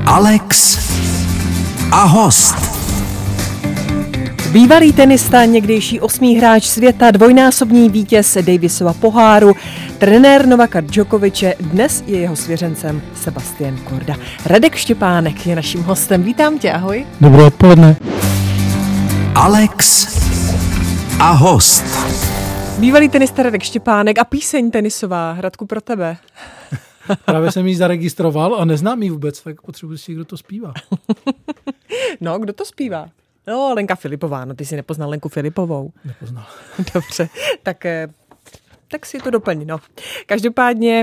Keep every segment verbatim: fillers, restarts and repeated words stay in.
Alex a host. Bývalý tenista, někdejší osmý hráč světa, dvojnásobný vítěz Davisova poháru, trenér Novaka Djokoviče, dnes je jeho svěřencem Sebastian Korda. Radek Štěpánek je naším hostem. Vítám tě, ahoj. Dobré odpoledne. Alex a host. Bývalý tenista Radek Štěpánek a píseň tenisová, Radku, pro tebe. Právě jsem ji zaregistroval a neznám ji vůbec, tak potřebuji si, kdo to zpívá. No, kdo to zpívá? No, Lenka Filipová, no ty jsi nepoznal Lenku Filipovou. Nepoznal. Dobře, tak, tak si to doplň, no. Každopádně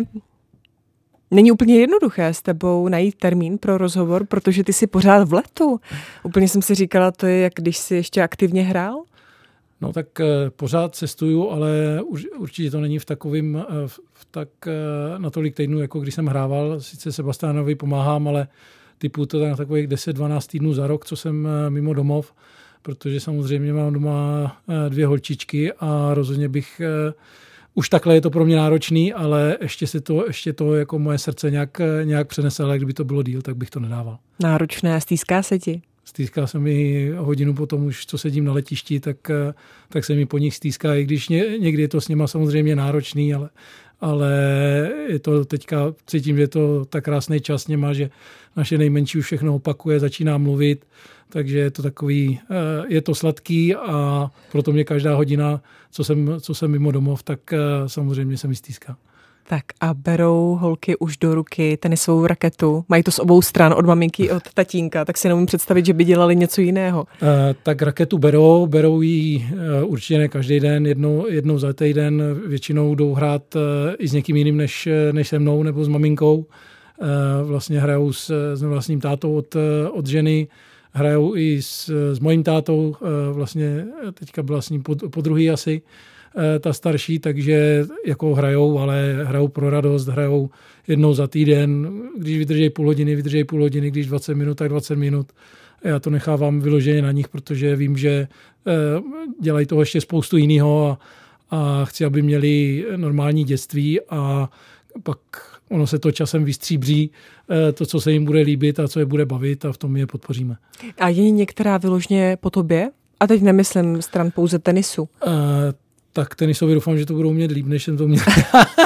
není úplně jednoduché s tebou najít termín pro rozhovor, protože ty jsi pořád v letu. Úplně jsem si říkala, to je, jak když jsi ještě aktivně hrál? No tak pořád cestuju, ale už, určitě to není v takovým, v tak natolik týdnů, jako když jsem hrával. Sice Sebastianovi pomáhám, ale typu to na takových deset dvanáct týdnů za rok, co jsem mimo domov, protože samozřejmě mám doma dvě holčičky a rozhodně bych, už takhle je to pro mě náročný, ale ještě se to, ještě to jako moje srdce nějak, nějak přenese, ale kdyby to bylo díl, tak bych to nedával. Náročné, stýská se ti? Stýská se mi hodinu potom už, co sedím na letišti, tak, tak se mi po nich stýská, i když ně, někdy je to s nima samozřejmě náročný, ale, ale je to teďka, cítím, že je to tak krásný čas s něma, že naše nejmenší už všechno opakuje, začíná mluvit, takže je to takový, je to sladký a proto mě každá hodina, co jsem, co jsem mimo domov, tak samozřejmě se mi stýská. Tak a berou holky už do ruky tenisovou raketu, mají to z obou stran, od maminky, od tatínka, tak si neumím představit, že by dělali něco jiného. E, tak raketu berou, berou ji e, určitě ne každý den, jednou, jednou za týden, většinou jdou hrát e, i s někým jiným než, než se mnou nebo s maminkou. E, vlastně hrajou s, s vlastním tátou od, od ženy, hrajou i s, s mojím tátou, e, vlastně teďka byla s ním pod, podruhý asi, ta starší, takže jako hrajou, ale hrajou pro radost, hrajou jednou za týden, když vydrží půl hodiny, vydrží půl hodiny, když dvacet minut, tak dvacet minut. Já to nechávám vyloženě na nich, protože vím, že dělají toho ještě spoustu jiného a, a chci, aby měli normální dětství a pak ono se to časem vystříbří, to, co se jim bude líbit a co je bude bavit a v tom je podpoříme. A je některá vyloženě po tobě? A teď nemyslím stran pouze tenisu. Uh, tak tenisovi doufám, že to budou mít líp, než jsem to měl.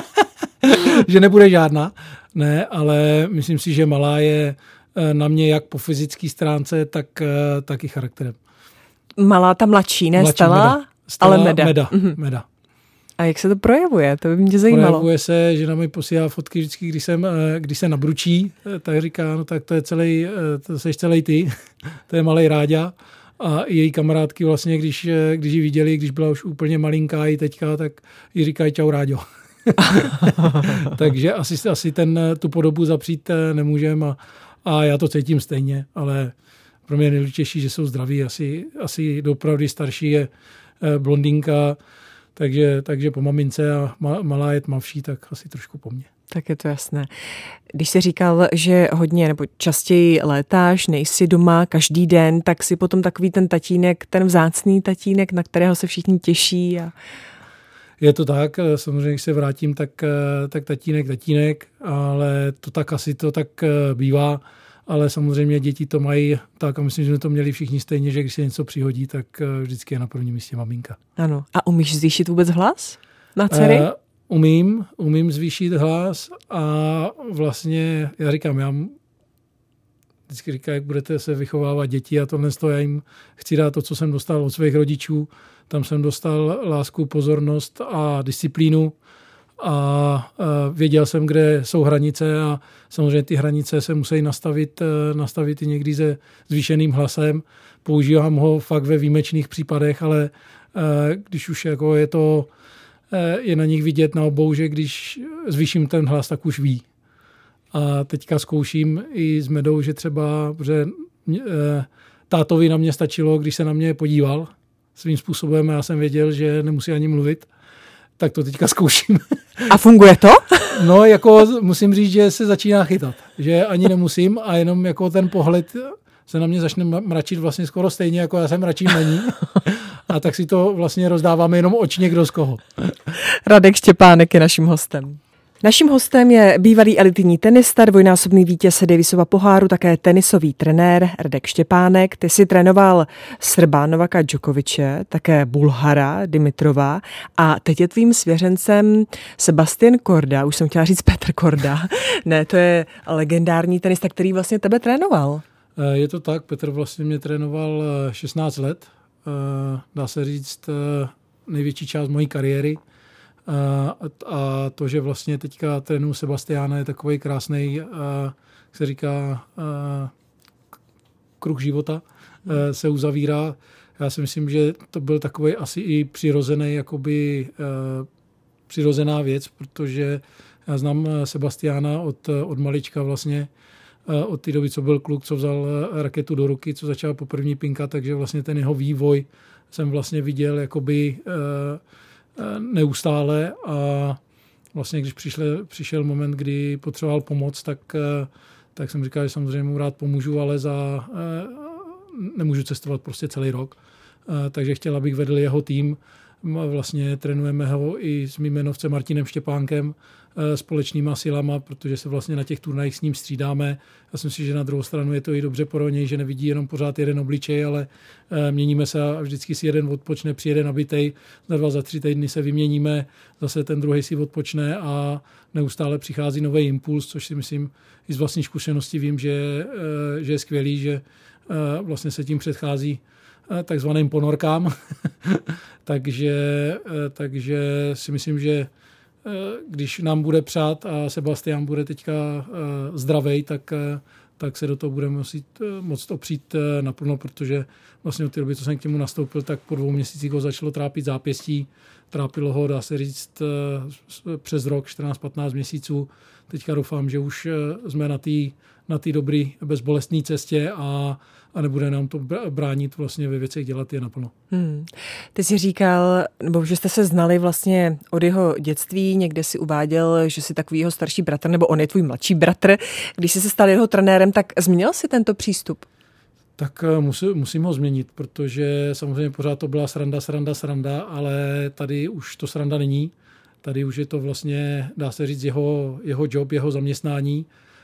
Že nebude žádná. Ne, ale myslím si, že malá je na mě jak po fyzické stránce, tak, tak i charakterem. Malá ta mladší, ne? Mladší, Stella, Meda. Stella, ale Meda. Meda, mm-hmm. Meda. A jak se to projevuje? To by mě zajímalo. Projevuje se, že na mě posílá fotky vždycky, když, jsem, když se nabručí, tak říká, no tak to je celý, to seš celý ty, to je malej Ráďa. A její kamarádky vlastně, když, když ji viděli, když byla už úplně malinká i teďka, tak jí říkají čau Ráďo. Takže asi, asi ten, tu podobu zapřít nemůžem a, a já to cítím stejně, ale pro mě je nejdůležitější, že jsou zdraví. Asi, asi dopravdy starší je blondýnka, takže, takže po mamince a malá je tmavší, tak asi trošku po mně. Tak je to jasné. Když jsi říkal, že hodně nebo častěji létáš, nejsi doma každý den, tak si potom takový ten tatínek, ten vzácný tatínek, na kterého se všichni těší. A... Je to tak, samozřejmě, když se vrátím, tak, tak tatínek, tatínek, ale to tak asi to tak bývá, ale samozřejmě děti to mají tak a myslím, že jsme to měli všichni stejně, že když se něco přihodí, tak vždycky je na prvním místě maminka. Ano. A umíš zvýšit vůbec hlas na dcery? Uh... Umím, umím zvýšit hlas a vlastně, já říkám, já vždycky říkám, jak budete se vychovávat děti a tohle z toho, já jim chci dát to, co jsem dostal od svých rodičů. Tam jsem dostal lásku, pozornost a disciplínu a, a věděl jsem, kde jsou hranice a samozřejmě ty hranice se musí nastavit, nastavit i někdy se zvýšeným hlasem. Používám ho fakt ve výjimečných případech, ale když už jako je to je na nich vidět na obou, že když zvýším ten hlas, tak už ví. A teďka zkouším i s Medou, že třeba, že tátovi na mě stačilo, když se na mě podíval svým způsobem a já jsem věděl, že nemusí ani mluvit, tak to teďka zkouším. A funguje to? No, jako musím říct, že se začíná chytat, že ani nemusím a jenom jako ten pohled se na mě začne mračit vlastně skoro stejně, jako já jsem mračím na ní. A tak si to vlastně rozdáváme jenom očně kdo z koho. Radek Štěpánek je naším hostem. Naším hostem je bývalý elitní tenista, dvojnásobný vítěz Davisova poháru, také tenisový trenér Radek Štěpánek. Ty si trénoval Srba Novaka Djokoviče, také Bulhara Dimitrova a teď je tvým svěřencem Sebastian Korda, už jsem chtěla říct Petr Korda. Ne, to je legendární tenista, který vlastně tebe trénoval. Je to tak, Petr vlastně mě trénoval šestnáct let, dá se říct největší část mojí kariéry. A to, že vlastně teďka trénuju Sebastiána, je takový krásný, jak se říká, kruh života se uzavírá. Já si myslím, že to byl takový asi i přirozený, jakoby přirozená věc, protože já znám Sebastiána od, od malička vlastně, od té doby, co byl kluk, co vzal raketu do ruky, co začal poprvní pinkat, takže vlastně ten jeho vývoj jsem vlastně viděl jakoby neustále a vlastně když přišel, přišel moment, kdy potřeboval pomoc, tak, tak jsem říkal, že samozřejmě mu rád pomůžu, ale za, nemůžu cestovat prostě celý rok. Takže chtěl, abych vedl jeho tým. Vlastně trénujeme ho i s mým jmenovcem Martinem Štěpánkem společnýma silama, protože se vlastně na těch turnajích s ním střídáme. Já si myslím, že na druhou stranu je to i dobře pro něj, že nevidí jenom pořád jeden obličej, ale měníme se a vždycky si jeden odpočne, přijede nabitej, za dva, za tři týdny se vyměníme, zase ten druhý si odpočne a neustále přichází nový impuls, což si myslím i z vlastní zkušenosti vím, že, že je skvělý, že vlastně se tím předchází takzvaným ponorkám. takže, takže si myslím, že když nám bude přát a Sebastian bude teďka zdravej, tak, tak se do toho budeme muset, moct opřít naplno, protože vlastně od té doby, co jsem k němu nastoupil, tak po dvou měsících ho začalo trápit zápěstí. Trápilo ho, dá se říct, přes rok, čtrnáct patnáct měsíců. Teďka doufám, že už jsme na té na té dobré bezbolestné cestě a, a nebude nám to bránit vlastně ve věcech dělat je naplno. Hmm. Ty jsi říkal, nebo že jste se znali vlastně od jeho dětství, někde si uváděl, že jsi takový jeho starší bratr, nebo on je tvůj mladší bratr. Když jsi se stal jeho trenérem, tak změnil jsi tento přístup? Tak musím, musím ho změnit, protože samozřejmě pořád to byla sranda, sranda, sranda, ale tady už to sranda není. Tady už je to vlastně, dá se říct, jeho, jeho job, jeho zaměstnání.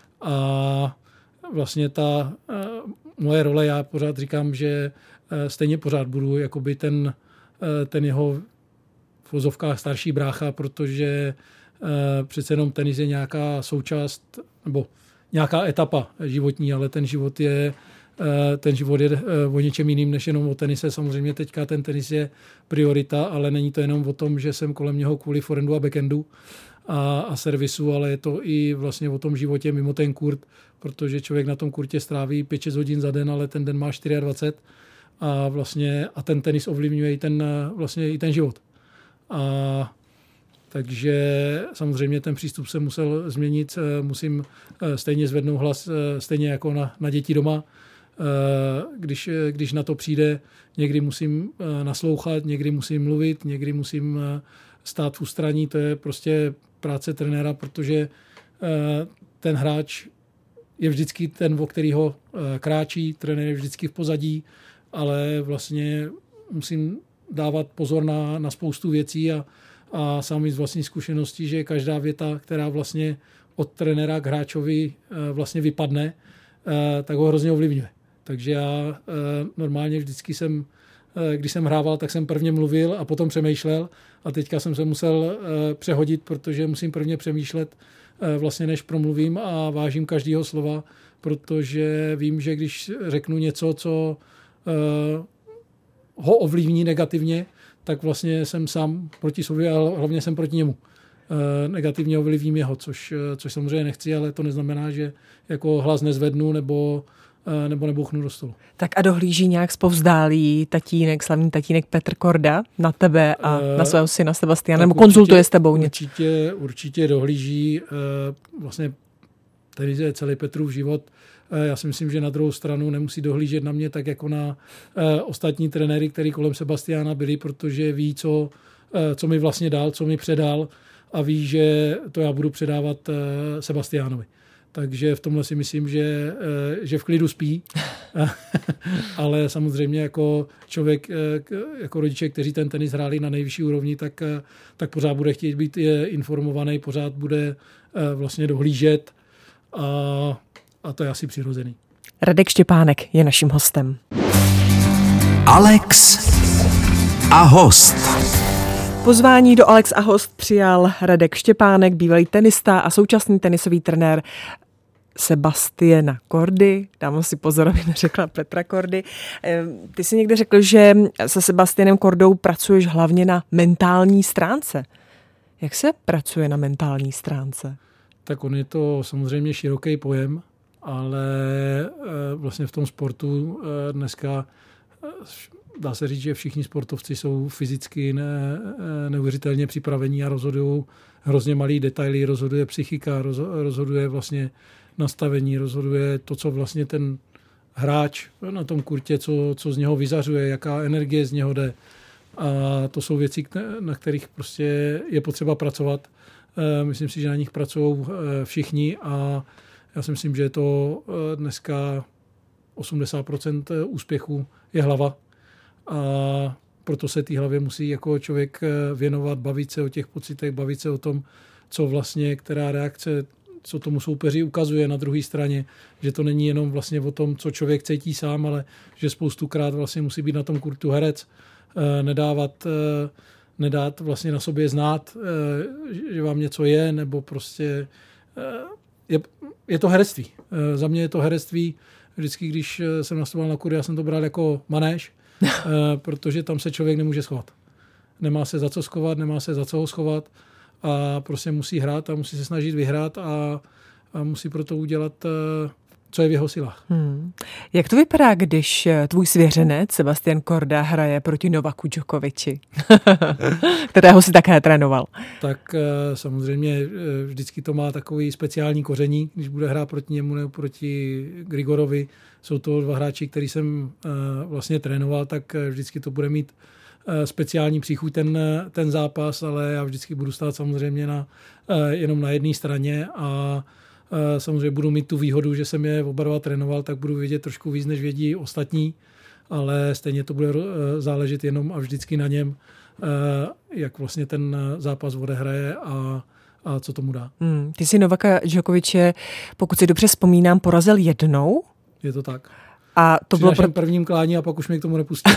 A vlastně ta moje role, já pořád říkám, že stejně pořád budu jakoby ten, ten jeho v vozovkách starší brácha, protože přece jenom tenis je nějaká součást nebo nějaká etapa životní, ale ten život je ten život je o něčem jiným než jenom o tenise. Samozřejmě teďka ten tenis je priorita, ale není to jenom o tom, že jsem kolem něho kvůli forehandu a backhandu a, a servisu, ale je to i vlastně o tom životě mimo ten kurt, protože člověk na tom kurtě stráví pět šest hodin za den, ale ten den má dvacet čtyři a vlastně a ten tenis ovlivňuje i ten, vlastně i ten život. A takže samozřejmě ten přístup se musel změnit, musím stejně zvednout hlas, stejně jako na, na děti doma. Když, když na to přijde, někdy musím naslouchat, někdy musím mluvit, někdy musím stát v ústraní, to je prostě práce trenéra, protože ten hráč je vždycky ten, o kterýho kráčí, trenér je vždycky v pozadí, ale vlastně musím dávat pozor na, na spoustu věcí a, a sám z vlastní zkušenosti, že každá věta, která vlastně od trenéra k hráčovi vlastně vypadne, tak ho hrozně ovlivňuje. Takže já normálně vždycky jsem, když jsem hrával, tak jsem prvně mluvil a potom přemýšlel a teďka jsem se musel přehodit, protože musím prvně přemýšlet vlastně než promluvím a vážím každého slova, protože vím, že když řeknu něco, co ho ovlivní negativně, tak vlastně jsem sám proti sobě a hlavně jsem proti němu. Negativně ovlivním jeho, což, což samozřejmě nechci, ale to neznamená, že jako hlas nezvednu nebo nebo nebouchnu do stolu. Tak a dohlíží nějak zpovzdálí tatínek, slavný tatínek Petr Korda na tebe a uh, na svého syna Sebastiana, nebo konzultuje určitě, s tebou něco? Určitě, určitě dohlíží. Vlastně tady je celý Petrův život. Já si myslím, že na druhou stranu nemusí dohlížet na mě tak jako na ostatní trenéry, který kolem Sebastiana byli, protože ví, co, co mi vlastně dal, co mi předal a ví, že to já budu předávat Sebastianovi. takže v tomhle si myslím, že, že v klidu spí. Ale samozřejmě jako člověk, jako rodiče, kteří ten tenis hráli na nejvyšší úrovni, tak, tak pořád bude chtít být informovaný, pořád bude vlastně dohlížet a, a to je asi přirozený. Radek Štěpánek je naším hostem. Alex a host. Pozvání do Alex a host přijal Radek Štěpánek, bývalý tenista a současný tenisový trenér Sebastiana Cordy. Dám si pozor, aby neřekla Petra Cordy. Ty jsi někde řekl, že se Sebastianem Cordou pracuješ hlavně na mentální stránce. Jak se pracuje na mentální stránce? Tak on je to samozřejmě široký pojem, ale vlastně v tom sportu dneska dá se říct, že všichni sportovci jsou fyzicky ne, neuvěřitelně připravení a rozhodují hrozně malý detaily, rozhoduje psychika, rozhoduje vlastně nastavení, rozhoduje to, co vlastně ten hráč na tom kurtě, co, co z něho vyzařuje, jaká energie z něho jde. A to jsou věci, na kterých prostě je potřeba pracovat. Myslím si, že na nich pracují všichni a já si myslím, že je to dneska osmdesát procent úspěchu je hlava. A proto se té hlavě musí jako člověk věnovat, bavit se o těch pocitech, bavit se o tom, co vlastně, která reakce, co tomu soupeři ukazuje na druhé straně, že to není jenom vlastně o tom, co člověk cítí sám, ale že spoustukrát vlastně musí být na tom kurtu herec, nedávat, nedát vlastně na sobě znát, že vám něco je, nebo prostě je, je to herectví. Za mě je to herectví. Vždycky, když jsem nastupoval na kurty, já jsem to bral jako manéž, protože tam se člověk nemůže schovat. Nemá se za co schovat, nemá se za co ho schovat a prostě musí hrát a musí se snažit vyhrát a, a musí proto udělat, co je v jeho silách. Hmm. Jak to vypadá, když tvůj svěřenec Sebastian Corda hraje proti Novaku Djokoviči, kterého si také trénoval? Tak samozřejmě vždycky to má takový speciální koření, když bude hrát proti němu nebo proti Grigorovi. Jsou to dva hráči, který jsem vlastně trénoval, tak vždycky to bude mít speciální příchuť ten, ten zápas, ale já vždycky budu stát samozřejmě na, jenom na jedné straně a samozřejmě budu mít tu výhodu, že jsem je oba dva trénoval, tak budu vědět trošku víc, než vědí ostatní, ale stejně to bude záležet jenom a vždycky na něm, jak vlastně ten zápas odehraje a, a co tomu dá. Hmm, ty si Novaka Djokoviče, pokud si dobře vzpomínám, porazil jednou? Je to tak. A to Při bylo našem pro... prvním klání a pak už mě k tomu nepustil.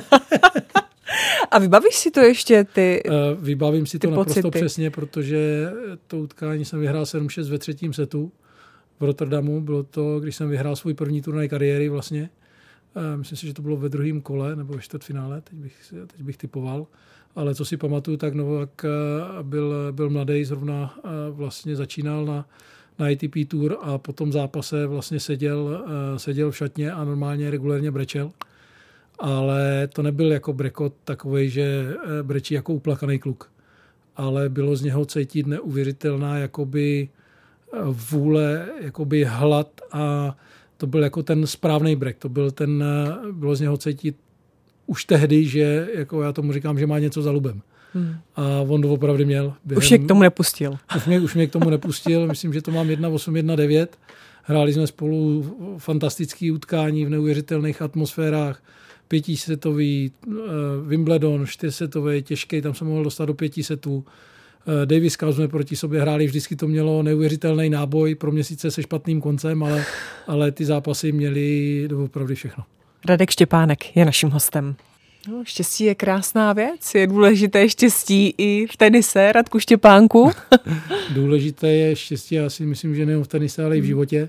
A vybavíš si to ještě ty uh, Vybavím si ty to naprosto pocity. Přesně, protože to utkání jsem vyhrál sedm šest ve třetím setu v Rotterdamu. Bylo to, když jsem vyhrál svůj první turnaj kariéry vlastně. Uh, myslím si, že to bylo ve druhém kole nebo ve čtvrtfinále, teď bych, teď bych typoval. Ale co si pamatuju, tak Novak byl, byl mladý, zrovna uh, vlastně začínal na, na A T P Tour a po tom zápase vlastně seděl, uh, seděl v šatně a normálně regulérně brečel. Ale to nebyl jako brekot takovej, že brečí jako uplakaný kluk. Ale bylo z něho cítit neuvěřitelná jakoby vůle, jakoby hlad a to byl jako ten správný brek. To byl ten, bylo z něho cítit už tehdy, že jako já tomu říkám, že má něco za lubem. Hmm. A on to opravdu měl. Během, už mě k tomu nepustil. Už mě, už mě k tomu nepustil. Myslím, že to mám jedna osm jedna devět. Hráli jsme spolu fantastické utkání v neuvěřitelných atmosférách. Pětisetový, uh, Wimbledon, čtyřsetový, těžký, tam jsem mohl dostat do pěti setů. Uh, Davis Cup jsme proti sobě hráli, vždycky to mělo neuvěřitelný náboj, pro mě sice se špatným koncem, ale, ale ty zápasy měly opravdu všechno. Radek Štěpánek je naším hostem. No, štěstí je krásná věc, je důležité štěstí i v tenise, Radku Štěpánku. Důležité je štěstí, já si myslím, že nejen v tenise, ale i v životě.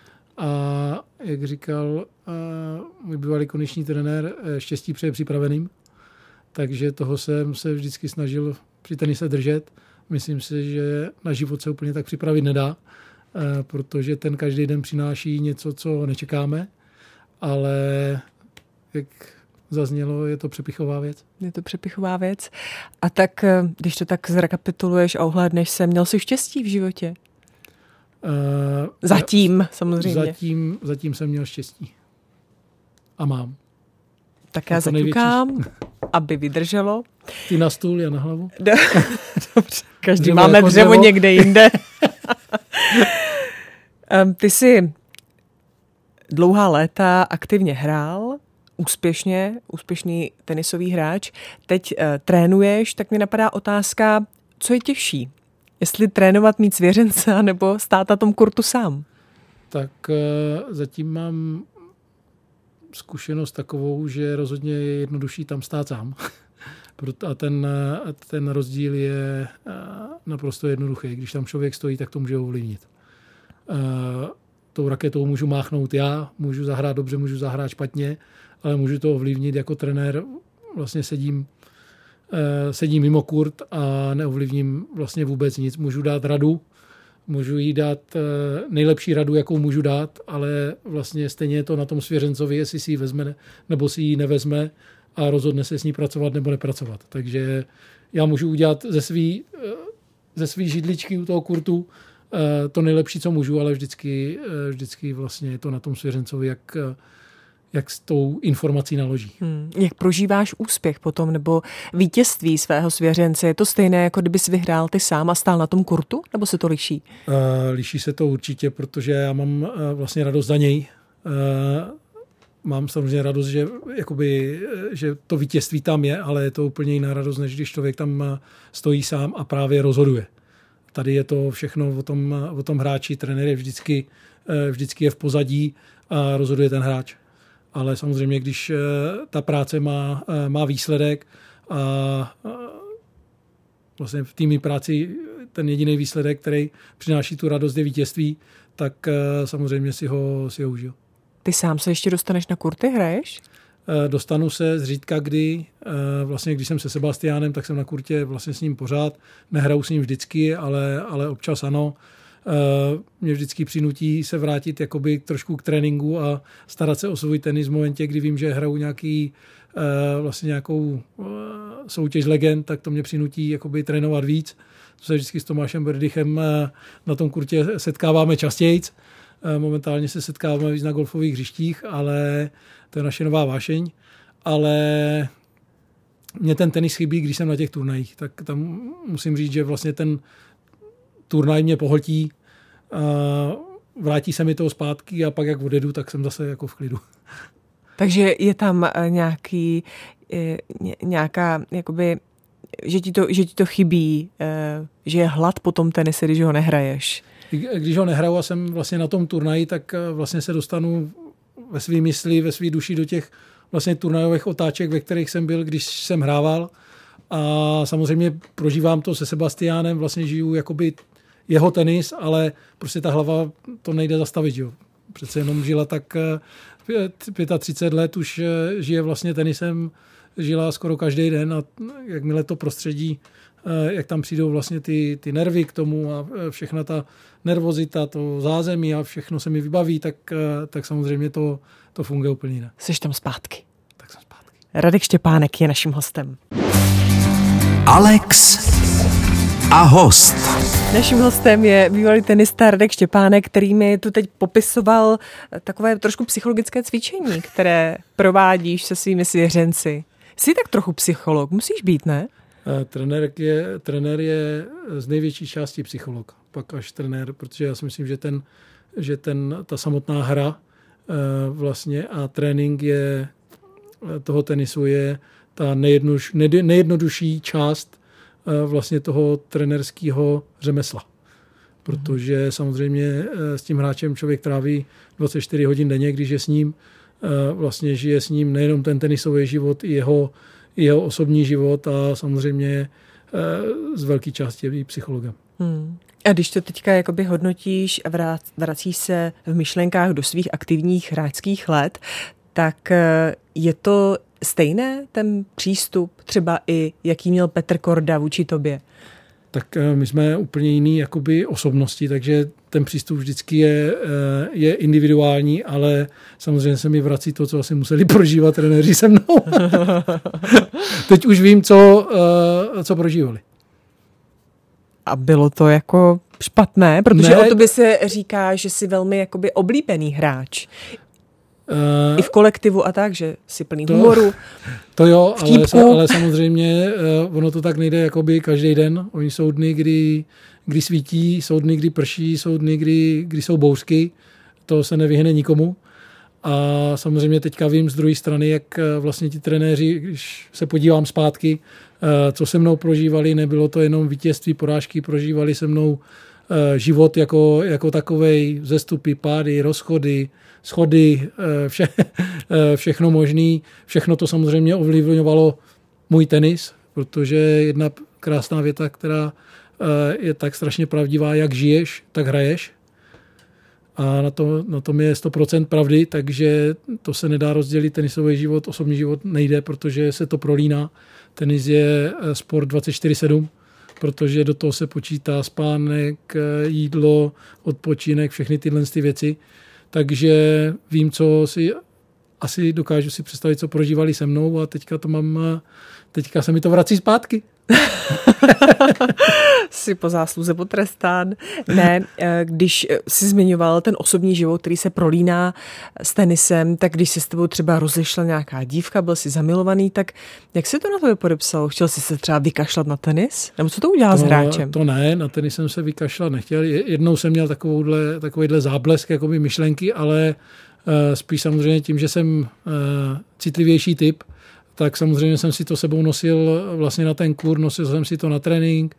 A jak říkal uh, můj bývalý kondiční trenér, štěstí přeje připraveným. Takže toho jsem se vždycky snažil při tenise držet. Myslím si, že na život se úplně tak připravit nedá, uh, protože ten každý den přináší něco, co nečekáme. Ale jak zaznělo, je to přepichová věc. Je to přepichová věc. A tak, když to tak zrekapituluješ a ohlédneš se, měl jsi štěstí v životě? Uh, zatím, samozřejmě. Zatím, zatím jsem měl štěstí. A mám. Tak já zaťukám, aby vydrželo. Ty na stůl, já na hlavu. Dobře, každý dřevo máme jako dřevo, dřevo někde jinde. Ty jsi dlouhá léta aktivně hrál, úspěšně, úspěšný tenisový hráč. Teď uh, trénuješ, tak mi napadá otázka, co je těžší? Jestli trénovat, mít svěřence, nebo stát na tom kurtu sám? Tak uh, zatím mám zkušenost takovou, že rozhodně je jednodušší tam stát sám. A ten, ten rozdíl je naprosto jednoduchý. Když tam člověk stojí, tak to může ovlivnit. Tou raketou můžu máchnout já, můžu zahrát dobře, můžu zahrát špatně, ale můžu to ovlivnit jako trenér. Vlastně sedím, sedím mimo kurt a neovlivním vlastně vůbec nic. Můžu dát radu, můžu jí dát nejlepší radu, jakou můžu dát, ale vlastně stejně je to na tom svěřencovi, jestli si ji vezme nebo si ji nevezme a rozhodne se s ní pracovat nebo nepracovat. Takže já můžu udělat ze svý, ze svý židličky u toho kurtu to nejlepší, co můžu, ale vždycky, vždycky vlastně je to na tom svěřencovi, jak, jak s tou informací naloží. Hmm. Jak prožíváš úspěch potom nebo vítězství svého svěřence? Je to stejné, jako kdybys vyhrál ty sám a stál na tom kurtu? Nebo se to liší? Uh, liší se to určitě, protože já mám uh, vlastně radost za něj. Uh, Mám samozřejmě radost, že, jakoby, že to vítězství tam je, ale je to úplně jiná radost, než když člověk tam stojí sám a právě rozhoduje. Tady je to všechno o tom, o tom hráči, trenér je vždycky, vždycky je v pozadí a rozhoduje ten hráč. Ale samozřejmě, když ta práce má, má výsledek a vlastně v týmní práci ten jediný výsledek, který přináší tu radost, je vítězství, tak samozřejmě si ho, si ho užiju. Ty sám se ještě dostaneš na kurty, hraješ? Dostanu se zřídka kdy. Vlastně když jsem se Sebastiánem, tak jsem na kurtě vlastně s ním pořád. Nehraju s ním vždycky, ale, ale občas ano. Mě vždycky přinutí se vrátit jakoby trošku k tréninku a starat se o svůj tenis v momentě, kdy vím, že hraju nějaký, vlastně nějakou soutěž legend, tak to mě přinutí jakoby trénovat víc. To se vždycky s Tomášem Berdychem na tom kurtě setkáváme častěji. Momentálně se setkáváme víc na golfových hřištích, ale to je naše nová vášeň. Ale mě ten tenis chybí, když jsem na těch turnajích. Tak tam musím říct, že vlastně ten turnaj mě pohltí, vrátí se mi toho zpátky a pak jak odjedu, tak jsem zase jako v klidu. Takže je tam nějaký, nějaká, jakoby, že ti to, že ti to chybí, že je hlad po tom tenise, když ho nehraješ? Když ho nehraju a jsem vlastně na tom turnaji, tak vlastně se dostanu ve své mysli, ve své duši do těch vlastně turnajových otáček, ve kterých jsem byl, když jsem hrával. A samozřejmě prožívám to se Sebastiánem, vlastně žiju jakoby jeho tenis, ale prostě ta hlava to nejde zastavit. Jo. Přece jenom žila tak třicet pět let, už žije vlastně tenisem, žila skoro každý den a jakmile to prostředí, jak tam přijdou vlastně ty, ty nervy k tomu a všechna ta nervozita, to zázemí a všechno se mi vybaví, tak, tak samozřejmě to, to funguje úplně jinak. Jseš tam zpátky. Tak jsem zpátky. Radek Štěpánek je naším hostem. Alex a host. Naším hostem je bývalý tenista Radek Štěpánek, který mi tu teď popisoval takové trošku psychologické cvičení, které provádíš se svými svěřenci. Jsi tak trochu psycholog, musíš být, ne? Trenér je, trenér je z největší části psycholog, pak až trenér, protože já si myslím, že, ten, že ten, ta samotná hra vlastně a trénink je, toho tenisu je ta nejjednoduš, nejjednodušší část vlastně toho trenerského řemesla. Protože samozřejmě s tím hráčem člověk tráví dvacet čtyři hodin denně, když je s ním, vlastně žije s ním nejenom ten tenisový život, i jeho jeho osobní život a samozřejmě z velké části je i psychologem. Hmm. A když to teďka jakoby hodnotíš a vrát, vracíš se v myšlenkách do svých aktivních hráčských let, tak je to stejné, ten přístup, třeba i jaký měl Petr Korda vůči tobě? Tak my jsme úplně jiný jakoby osobnosti, takže ten přístup vždycky je, je individuální, ale samozřejmě se mi vrací to, co asi museli prožívat trenéři se mnou. Teď už vím, co, co prožívali. A bylo to jako špatné, protože ne. O tobě se říká, že jsi velmi jakoby oblíbený hráč. I v kolektivu a tak, že jsi plný to, humoru. To jo, ale, ale samozřejmě ono to tak nejde jakoby každý den. Oni jsou dny, kdy, kdy svítí, jsou dny, kdy prší, jsou dny, kdy, kdy jsou bouřky. To se nevyhne nikomu. A samozřejmě teďka vím z druhé strany, jak vlastně ti trenéři, když se podívám zpátky, co se mnou prožívali, nebylo to jenom vítězství, porážky, prožívali se mnou život jako, jako takovej, zestupy, pády, rozchody, schody, vše, všechno možný. Všechno to samozřejmě ovlivňovalo můj tenis, protože jedna krásná věta, která je tak strašně pravdivá, jak žiješ, tak hraješ. A na, to, na tom je sto procent pravdy, takže to se nedá rozdělit. Tenisový život, osobní život nejde, protože se to prolíná. Tenis je sport dvacet čtyři sedm, protože do toho se počítá spánek, jídlo, odpočinek, všechny tyhle ty věci. Takže vím, co si asi dokážu si představit, co prožívali se mnou a teďka to mám, teďka se mi to vrací zpátky. Jsi po zásluze potrestán. Ne, když jsi zmiňoval ten osobní život, který se prolíná s tenisem, tak když se s tebou třeba rozešla nějaká dívka, byl jsi zamilovaný, tak jak se to na tebe podepsalo? Chtěl jsi se třeba vykašlat na tenis? Nebo co to udělal to, s hráčem? To ne, na tenis jsem se vykašlat nechtěl. Jednou jsem měl takovouhle, takovýhle záblesk jakoby myšlenky, ale uh, spíš samozřejmě tím, že jsem uh, citlivější typ, tak samozřejmě jsem si to sebou nosil vlastně na ten kur, nosil jsem si to na trénink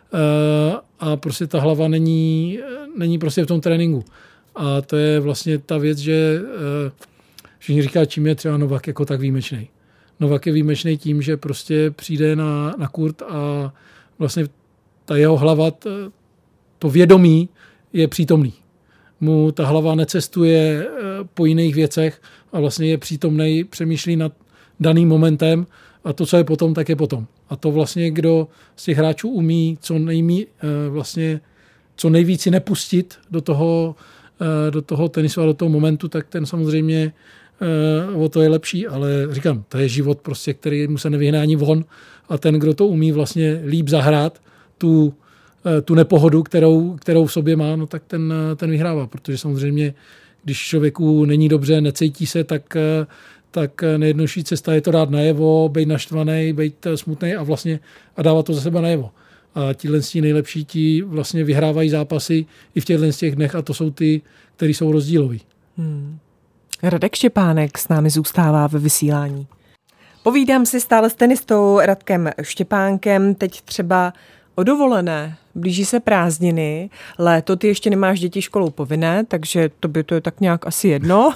a prostě ta hlava není, není prostě v tom tréninku. A to je vlastně ta věc, že všichni říkají, čím je třeba Novak jako tak výjimečný. Novak je výjimečný tím, že prostě přijde na, na kurt a vlastně ta jeho hlava, to vědomí je přítomný. Mu ta hlava necestuje po jiných věcech a vlastně je přítomnej, přemýšlí nad daným momentem a to, co je potom, tak je potom. A to vlastně, kdo z těch hráčů umí co nejmí, vlastně, co nejvíc si nepustit do toho, do toho tenisu a do toho momentu, tak ten samozřejmě o to je lepší, ale říkám, to je život prostě, který mu se nevyhne ani von a ten, kdo to umí vlastně líp zahrát, tu, tu nepohodu, kterou, kterou v sobě má, no tak ten, ten vyhrává, protože samozřejmě, když člověku není dobře, necítí se, tak tak nejjednodušší cesta je to dát najevo, být naštvaný, být smutný a vlastně a dávat to za sebe najevo. A tihle nejlepší ti vlastně vyhrávají zápasy i v těchto těch dnech a to jsou ty, který jsou rozdíloví. Hmm. Radek Štěpánek s námi zůstává ve vysílání. Povídám si stále s tenistou Radkem Štěpánkem, teď třeba o dovolené. Blíží se prázdniny, léto, ty ještě nemáš děti školou povinné, takže to by to je tak nějak asi jedno,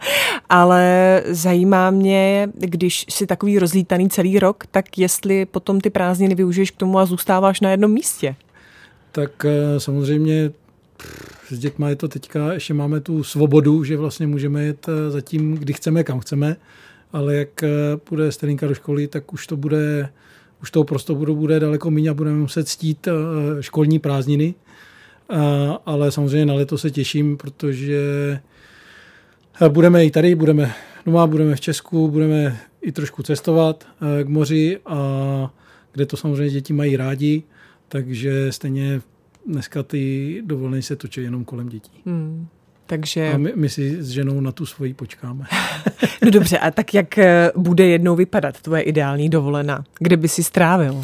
ale zajímá mě, když jsi takový rozlítaný celý rok, tak jestli potom ty prázdniny využiješ k tomu a zůstáváš na jednom místě. Tak samozřejmě s dětma je to teďka, ještě máme tu svobodu, že vlastně můžeme jet zatím, kdy chceme, kam chceme, ale jak půjde Stelinka do školy, tak už to bude Už toho prostoru bude daleko méně a budeme muset ctít školní prázdniny. Ale samozřejmě na leto se těším, protože budeme i tady, budeme doma, budeme v Česku, budeme i trošku cestovat k moři, a kde to samozřejmě děti mají rádi, takže stejně dneska ty dovolené se točí jenom kolem dětí. Hmm. Takže... A my, my si s ženou na tu svoji počkáme. No dobře, a tak jak bude jednou vypadat tvoje ideální dovolená? Kde by si strávil?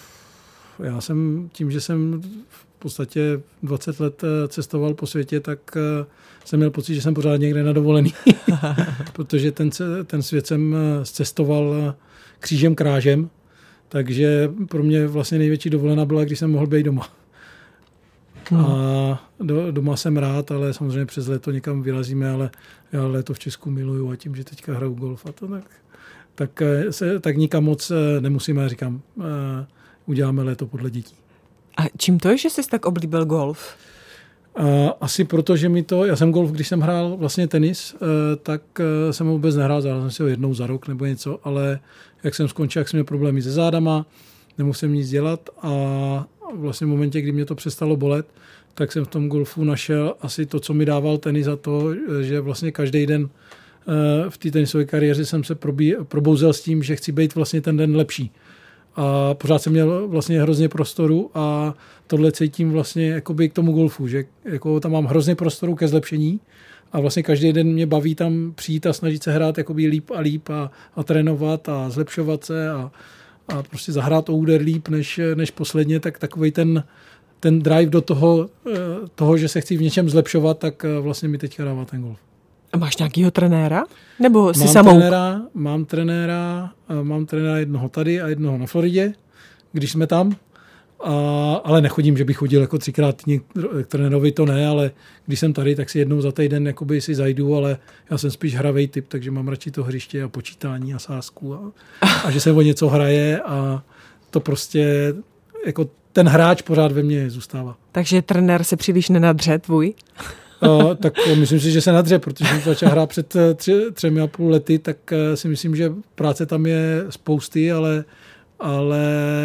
Já jsem tím, že jsem v podstatě dvacet let cestoval po světě, tak jsem měl pocit, že jsem pořád někde na dovolený. Protože ten, ten svět jsem cestoval křížem krážem, takže pro mě vlastně největší dovolená byla, když jsem mohl být doma. Hmm. A do, doma jsem rád, ale samozřejmě přes léto někam vyrazíme, ale já léto v Česku miluju a tím, že teďka hraju golf a to tak, tak, se, tak nikam moc nemusíme, říkám, uděláme léto podle dětí. A čím to je, že jsi tak oblíbil golf? Asi proto, že mi to, já jsem golf, když jsem hrál vlastně tenis, tak jsem ho vůbec nehrál, zahrál jsem si ho jednou za rok nebo něco, ale jak jsem skončil, jak jsem měl problémy se zádama, nemohl jsem nic dělat a vlastně v momentě, kdy mě to přestalo bolet, tak jsem v tom golfu našel asi to, co mi dával tenis, a to, že vlastně každý den v té tenisové kariéře jsem se probí, probouzel s tím, že chci být vlastně ten den lepší. A pořád jsem měl vlastně hrozně prostoru a tohle cítím vlastně jakoby k tomu golfu, že jako tam mám hrozně prostoru ke zlepšení a vlastně každý den mě baví tam přijít a snažit se hrát jakoby líp a líp a, a trénovat a zlepšovat se a, a prostě zahrát o úder líp než, než posledně, tak takovej ten, ten drive do toho, toho, že se chci v něčem zlepšovat, tak vlastně mi teďka dává ten golf. A máš nějakýho trenéra? Nebo jsi mám samouk? Trenéra, mám trenéra, mám trenéra jednoho tady a jednoho na Floridě, když jsme tam. A, ale nechodím, že bych chodil jako třikrát k trenérovi, to ne, ale když jsem tady, tak si jednou za týden jakoby si zajdu, ale já jsem spíš hravej typ, takže mám radši to hřiště a počítání a sázku a, a že se o něco hraje a to prostě jako ten hráč pořád ve mně zůstává. Takže trenér se příliš nenadře tvůj? Uh, tak myslím si, že se nadře, protože jsem začal hrát před tři, třemi a půl lety, tak si myslím, že práce tam je spousty, ale, ale,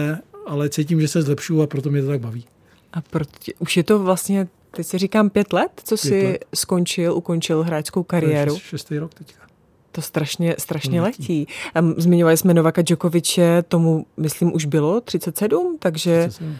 ale cítím, že se zlepšuju a proto mě to tak baví. A proto, už je to vlastně, teď si říkám pět let, co jsi let. skončil, ukončil hráčskou kariéru? To je šest, šestý rok teďka. To strašně, strašně no, letí. Zmiňovali jsme Novaka Djokoviče, tomu myslím už bylo třicet sedm, takže... třicet sedm.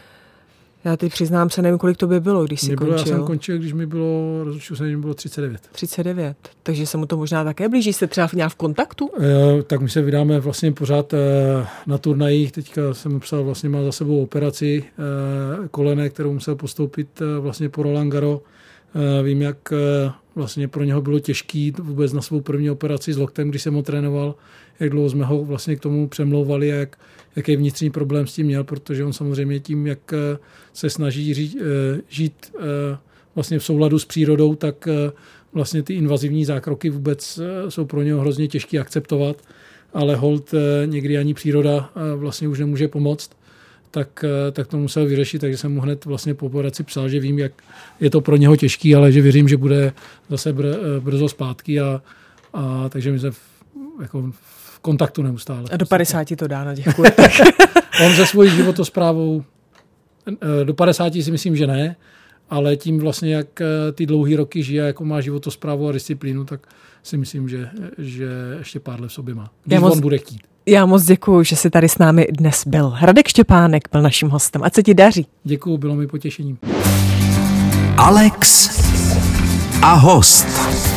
Já teď přiznám se, nevím, kolik to by bylo, když jsi bylo, končil. Já jsem končil, když mi bylo, rozlučil jsem, že mi bylo třicet devět. třicet devět, takže se mu to možná také blíží. Jste třeba nějak v kontaktu? E, tak my se vydáme vlastně pořád e, na turnajích. Teďka jsem psal, vlastně má za sebou operaci e, kolene, kterou musel postoupit e, vlastně po Roland Garros. E, vím, jak e, vlastně pro něho bylo těžký vůbec na svou první operaci s loktem, když jsem ho trénoval, jak dlouho jsme ho vlastně k tomu přemlouvali a jak, jaký vnitřní problém s tím měl, protože on samozřejmě tím, jak se snaží žít, žít vlastně v souladu s přírodou, tak vlastně ty invazivní zákroky vůbec jsou pro něho hrozně těžké akceptovat, ale hold někdy ani příroda vlastně už nemůže pomoct, tak, tak to musel vyřešit, takže jsem mu hned vlastně po operaci psal, že vím, jak je to pro něho těžký, ale že věřím, že bude zase br, brzo zpátky a, a takže my jsme v, jako v kontaktu neustále. A do padesáti to dá, no děkuji. On se svojí životosprávou do padesáti si myslím, že ne, ale tím vlastně, jak ty dlouhý roky žije, jako má životosprávu a disciplínu, tak si myslím, že, že ještě pár let v sobě má. Když moc, on bude chtít. Já moc děkuju, že jsi tady s námi dnes byl. Radek Štěpánek byl naším hostem. Ať se ti daří. Děkuju, bylo mi potěšením. Alex a host.